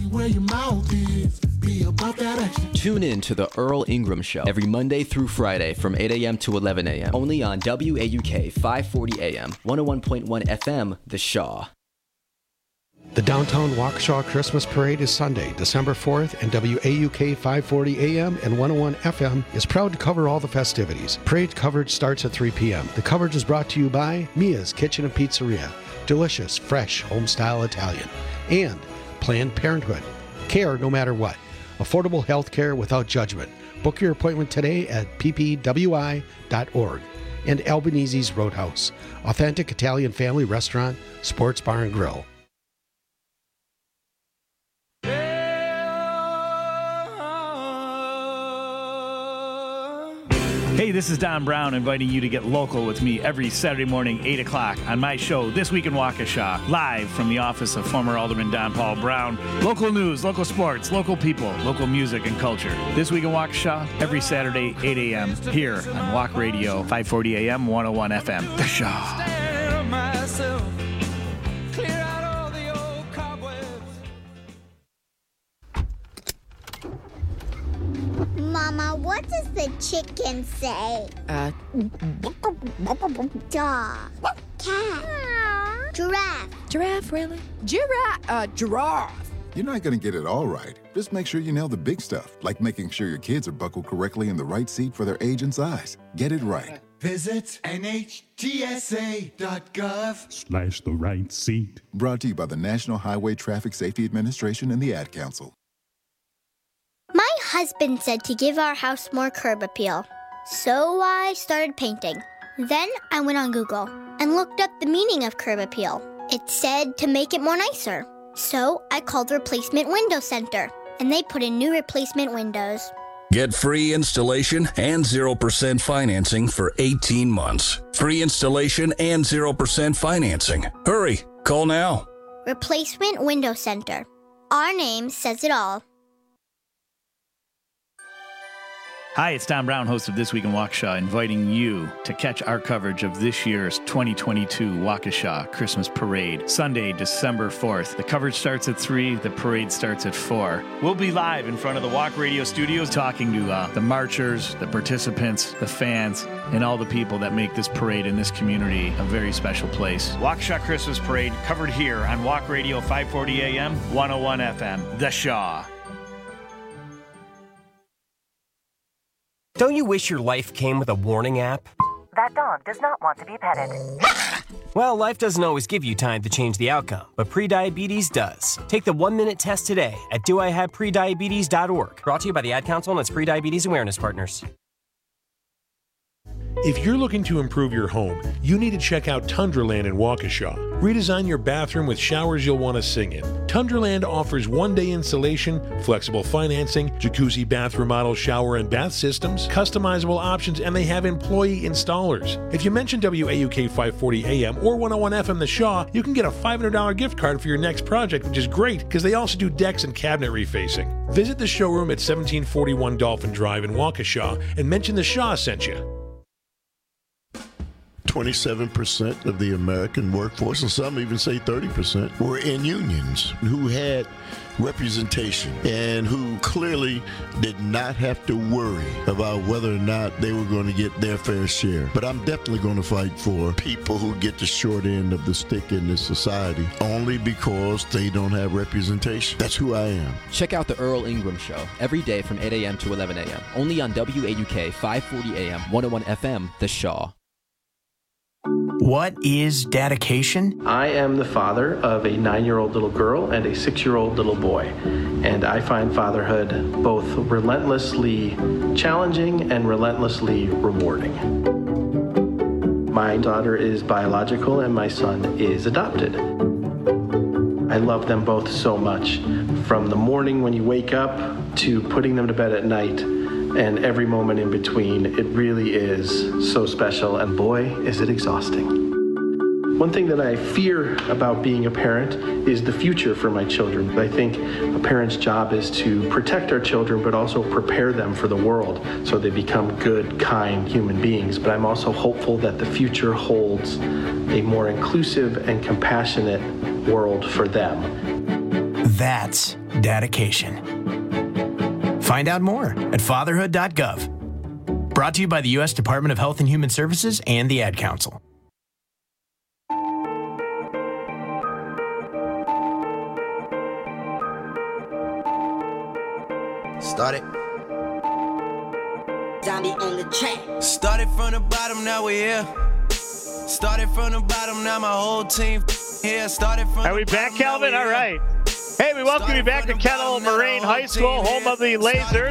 [SPEAKER 15] Tune in to the Earl Ingram Show every Monday through Friday from 8 a.m. to 11 a.m. Only on WAUK 540 AM, 101.1 FM, The Shaw.
[SPEAKER 16] The Downtown Waukesha Christmas Parade is Sunday, December 4th, and WAUK 540 AM and 101 FM is proud to cover all the festivities. Parade coverage starts at 3 p.m. The coverage is brought to you by Mia's Kitchen and Pizzeria, delicious, fresh, home-style Italian, and Planned Parenthood. Care no matter what. Affordable health care without judgment. Book your appointment today at ppwi.org. And Albanese's Roadhouse, authentic Italian family restaurant, sports bar and grill.
[SPEAKER 17] Hey, this is Don Brown inviting you to get local with me every Saturday morning, 8 o'clock on my show, This Week in Waukesha, live from the office of former Alderman Don Paul Brown. Local news, local sports, local people, local music and culture. This Week in Waukesha, every Saturday, 8 a.m. here on Walk Radio, 540 AM, 101 FM. The Shaw.
[SPEAKER 18] Mama, what does the chicken say? Dog. Cat. Giraffe.
[SPEAKER 19] Giraffe, really?
[SPEAKER 22] Giraffe. You're not going to get it all right. Just make sure you nail the big stuff, like making sure your kids are buckled correctly in the right seat for their age and size. Get it right.
[SPEAKER 29] Visit NHTSA.gov/the right seat.
[SPEAKER 22] Brought to you by the National Highway Traffic Safety Administration and the Ad Council.
[SPEAKER 18] My husband said to give our house more curb appeal. So I started painting. Then I went on Google and looked up the meaning of curb appeal. It said to make it more nicer. So I called Replacement Window Center, and they put in new replacement windows.
[SPEAKER 30] Get free installation and 0% financing for 18 months. Free installation and 0% financing. Hurry, call now.
[SPEAKER 18] Replacement Window Center. Our name says it all.
[SPEAKER 17] Hi, it's Tom Brown, host of This Week in Waukesha, inviting you to catch our coverage of this year's 2022 Waukesha Christmas Parade, Sunday, December 4th. The coverage starts at 3, the parade starts at 4. We'll be live in front of the Walk Radio studios talking to the marchers, the participants, the fans, and all the people that make this parade in this community a very special place. Waukesha Christmas Parade covered here on Walk Radio 540 AM, 101 FM, The Shaw.
[SPEAKER 31] Don't you wish your life came with a warning app?
[SPEAKER 1] That dog does not want to be petted.
[SPEAKER 2] Well, life doesn't always give you time to change the outcome, but prediabetes does. Take the 1-minute test today at doihaveprediabetes.org. Brought to you by the Ad Council and its Prediabetes Awareness Partners.
[SPEAKER 3] If you're looking to improve your home, you need to check out Tundraland in Waukesha. Redesign your bathroom with showers you'll want to sing in. Tundraland offers one-day installation, flexible financing, jacuzzi bath remodel, shower and bath systems, customizable options, and they have employee installers. If you mention WAUK 540 AM or 101 FM The Shaw, you can get a $500 gift card for your next project, which is great because they also do decks and cabinet refacing. Visit the showroom at 1741 Dolphin Drive in Waukesha and mention The Shaw sent you.
[SPEAKER 14] 27% of the American workforce, and some even say 30%, were in unions who had representation and who clearly did not have to worry about whether or not they were going to get their fair share. But I'm definitely going to fight for people who get the short end of the stick in this society only because they don't have representation. That's who I am.
[SPEAKER 15] Check out the Earl Ingram Show every day from 8 a.m. to 11 a.m. only on WAUK 540 AM, 101 FM, The Shaw.
[SPEAKER 6] What is dedication?
[SPEAKER 19] I am the father of a 9-year-old little girl and a 6-year-old little boy, and I find fatherhood both relentlessly challenging and relentlessly rewarding. My daughter is biological and my son is adopted. I love them both so much, from the morning when you wake up to putting them to bed at night. And every moment in between, it really is so special, and boy, is it exhausting. One thing that I fear about being a parent is the future for my children. I think a parent's job is to protect our children, but also prepare them for the world so they become good, kind human beings. But I'm also hopeful that the future holds a more inclusive and compassionate world for them.
[SPEAKER 6] That's dedication. Find out more at fatherhood.gov. Brought to you by the U.S. Department of Health and Human Services and the Ad Council.
[SPEAKER 20] Started.
[SPEAKER 21] Zombie on the track.
[SPEAKER 20] Started from the bottom, now we're here. Started from the bottom, now my whole team here. Started from.
[SPEAKER 11] Are we back, Calvin? All right. Hey, we welcome you back to Kettle Moraine High School, home of the Lasers.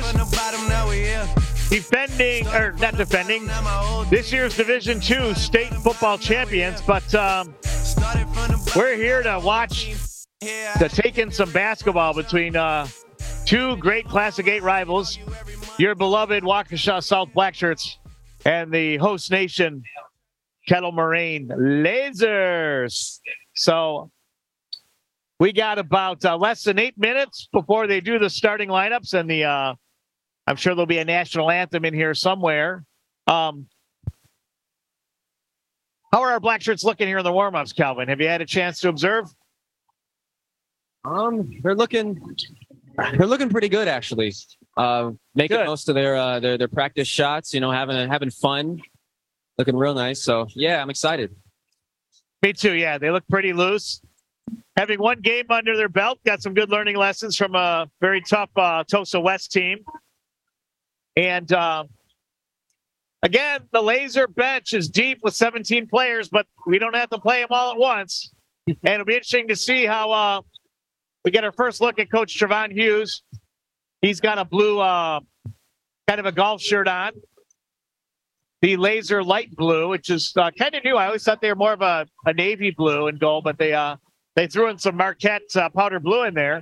[SPEAKER 11] Defending, this year's Division II state football champions. But we're here to watch, to take in some basketball between two great Class of 8 rivals, your beloved Waukesha South Blackshirts and the host nation, Kettle Moraine Lasers. So we got about less than 8 minutes before they do the starting lineups, and I'm sure there'll be a national anthem in here somewhere. How are our black shirts looking here in the warm-ups, Calvin? Have you had a chance to observe?
[SPEAKER 12] They're looking pretty good, actually. Making good. Most of their practice shots, having fun, looking real nice. So yeah, I'm excited.
[SPEAKER 11] Me too. Yeah, they look pretty loose. Having one game under their belt, got some good learning lessons from a very tough Tosa West team. And again, the Laser bench is deep with 17 players, but we don't have to play them all at once. And it'll be interesting to see how we get our first look at Coach Trevon Hughes. He's got a blue, kind of a golf shirt on. The Laser light blue, which is kind of new. I always thought they were more of a navy blue and gold, but they threw in some Marquette powder blue in there.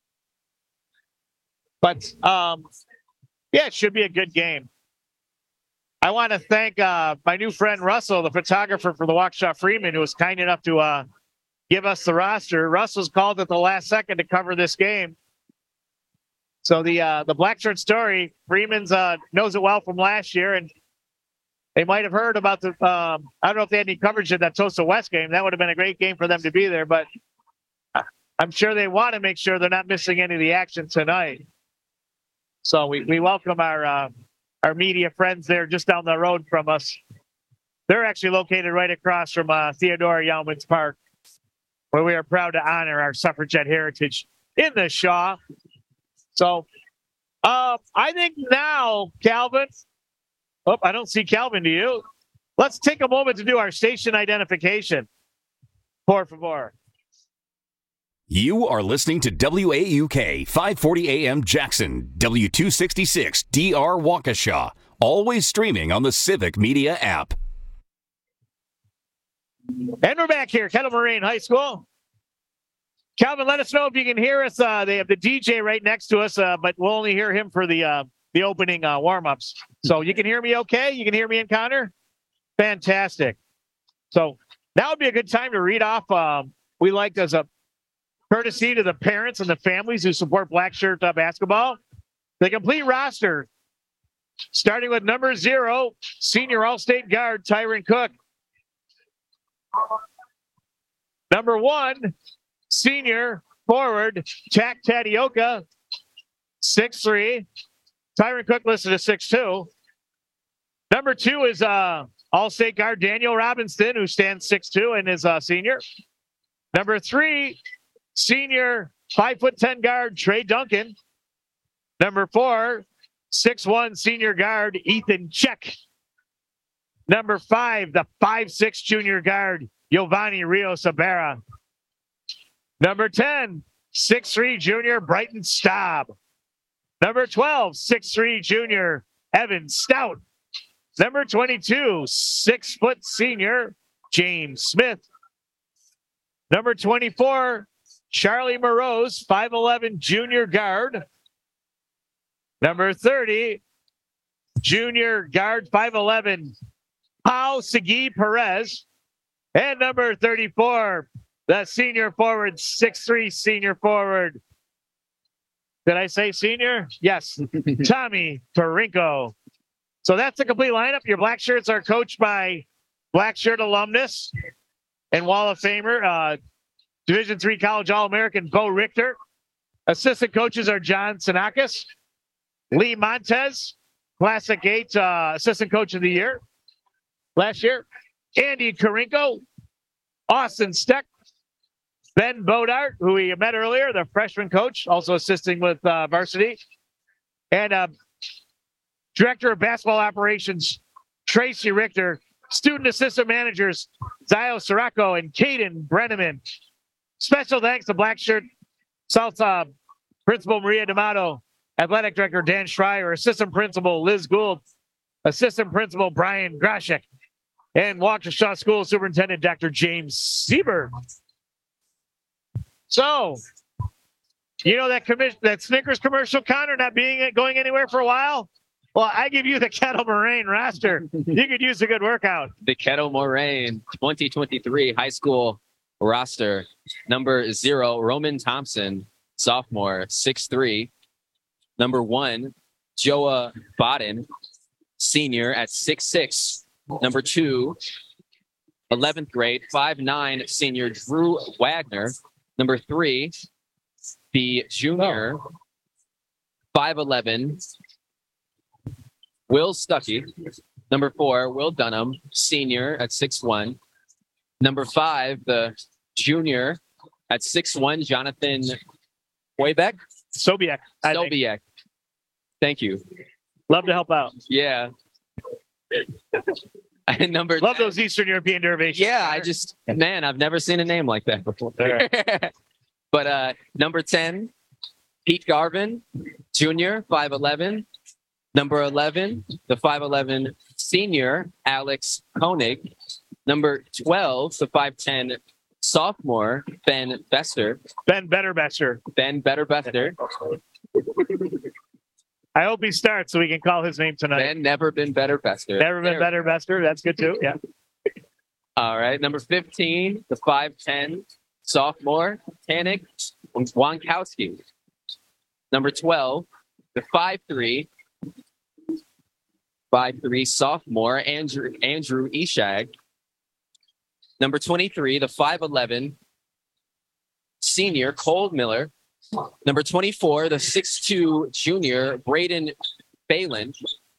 [SPEAKER 11] But, yeah, it should be a good game. I want to thank my new friend Russell, the photographer for the Waukesha Freeman, who was kind enough to give us the roster. Russell's called at the last second to cover this game. So the black shirt story, Freeman's knows it well from last year, and they might have heard about the I don't know if they had any coverage of that Tosa West game. That would have been a great game for them to be there, but I'm sure they want to make sure they're not missing any of the action tonight. So we welcome our media friends there just down the road from us. They're actually located right across from Theodora Youmans Park, where we are proud to honor our suffragette heritage in the Shaw. So I think now, Calvin, I don't see Calvin, do you? Let's take a moment to do our station identification. Por favor.
[SPEAKER 4] You are listening to WAUK 540 AM Jackson, W266 DR Waukesha, always streaming on the Civic Media app.
[SPEAKER 11] And we're back here, Kettle Moraine High School. Calvin, let us know if you can hear us. They have the DJ right next to us, but we'll only hear him for the opening warm-ups. So you can hear me okay? You can hear me and Connor? Fantastic. So now would be a good time to read off. We like as a courtesy to the parents and the families who support Black Shirt basketball. The complete roster, starting with number 0, senior All-State guard Tyron Cook. Number 1, senior forward Tak Tadioka, 6'3". Tyron Cook listed as 6'2". Number 2 is All-State guard Daniel Robinson, who stands 6'2" and is a senior. Number 3, senior 5'10" guard Trey Duncan. Number 4, 6'1" senior guard Ethan Check. Number 5, the 5'6" junior guard Giovanni Rios Ibarra. Number 10, 6'3" junior Brighton Staub. Number 12, 6'3" junior Evan Stout. Number 22, 6-foot senior James Smith. Number 24, Charlie Morose, 5'11" junior guard. Number 30, junior guard 5'11", Pau Segui Perez. And number 34, the senior forward, 6'3" senior forward. Did I say senior? Yes. Tommy Parinko. So that's the complete lineup. Your Black Shirts are coached by Black Shirt alumnus and Wall of Famer, Division III College All-American Bo Richter. Assistant coaches are John Sinakis, Lee Montez, Classic 8 Assistant Coach of the Year last year, Andy Karinko, Austin Steck, Ben Bodart, who we met earlier, the freshman coach, also assisting with varsity, and Director of Basketball Operations, Tracy Richter, Student Assistant Managers, Zio Sirocco and Caden Brenneman. Special thanks to Black Shirt South Principal Maria D'Amato, Athletic Director Dan Schreier, Assistant Principal Liz Gould, Assistant Principal Brian Grashek, and Waukesha School Superintendent Dr. James Sieber. So, you know that Snickers commercial, Connor, not going anywhere for a while? Well, I give you the Kettle Moraine roster. You could use a good workout.
[SPEAKER 12] The Kettle Moraine 2023 high school roster. Number 0, Roman Thompson, sophomore, 6'3". Number 1, Joa Bodden, senior at 6'6". Number 2, 11th grade, 5'9", senior Drew Wagner. Number 3, the junior, 5'11", Will Stuckey. Number 4, Will Dunham, senior at 6'1". Number 5, the junior at 6'1", Jonathan Hoibeck.
[SPEAKER 11] Sobiek.
[SPEAKER 12] Sobiek. Thank you.
[SPEAKER 11] Love to help out.
[SPEAKER 12] Yeah. And number
[SPEAKER 11] Love those Eastern European derivations.
[SPEAKER 12] Yeah, I've never seen a name like that before. But number 10, Pete Garvin, junior, 5'11". Number 11, the 5'11" senior, Alex Koenig. Number 12, the 5'10" sophomore, Ben Bester.
[SPEAKER 11] Ben Betterbester. I hope he starts so we can call his name tonight.
[SPEAKER 12] Ben Never Been Better Bester.
[SPEAKER 11] Never Been Better Bester. That's good too. Yeah.
[SPEAKER 12] All right. Number 15, the 5'10" sophomore, Tanik Wankowski. Number 12, the 5'3" sophomore, Andrew Ishag. Number 23, the 5'11" senior, Cole Miller. Number 24, the 6'2" junior, Braden Phelan.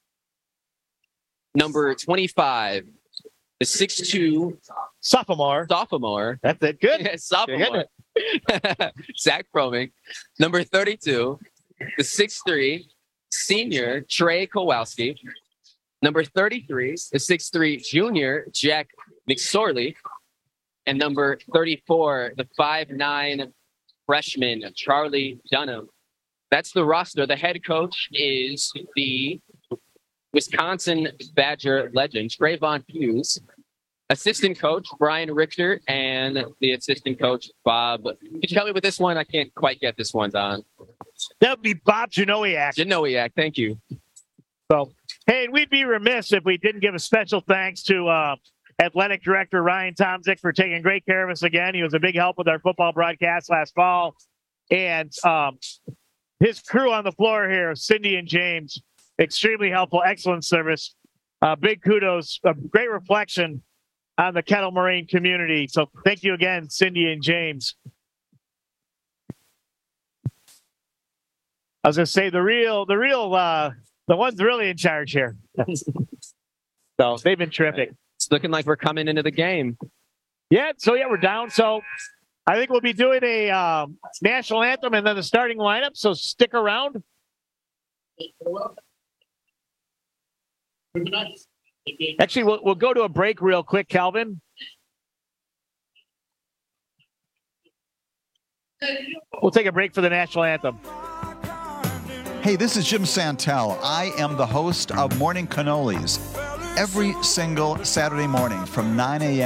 [SPEAKER 12] Number 25, the 6'2"
[SPEAKER 11] sophomore.
[SPEAKER 12] That's it.
[SPEAKER 11] Good.
[SPEAKER 12] Yeah, sophomore. Zach Froming. Number 32, the 6'3" senior, Trey Kowalski.
[SPEAKER 7] Number 33 is 6'3" junior Jack McSorley. And number 34, the 5'9" freshman Charlie Dunham. That's the roster. The head coach is the Wisconsin Badger legend, Trayvon Hughes. Assistant coach, Brian Richter, and the assistant coach, Bob. Could you help me with this one? I can't quite get this one, Don.
[SPEAKER 11] That would be Bob Janowiak.
[SPEAKER 7] Janowiak, thank you.
[SPEAKER 11] So, hey, we'd be remiss if we didn't give a special thanks to Athletic Director Ryan Tomczyk for taking great care of us again. He was a big help with our football broadcast last fall. And his crew on the floor here, Cindy and James, extremely helpful, excellent service. Big kudos, a great reflection on the Kettle Moraine community. So thank you again, Cindy and James. I was going to say the one's really in charge here. So they've been terrific.
[SPEAKER 7] It's looking like we're coming into the game.
[SPEAKER 11] Yeah, we're down. So I think we'll be doing a national anthem and then the starting lineup. So stick around. Actually, we'll go to a break real quick, Calvin. We'll take a break for the national anthem.
[SPEAKER 13] Hey, this is Jim Santel. I am the host of Morning Cannolis every single Saturday morning from 9 a.m.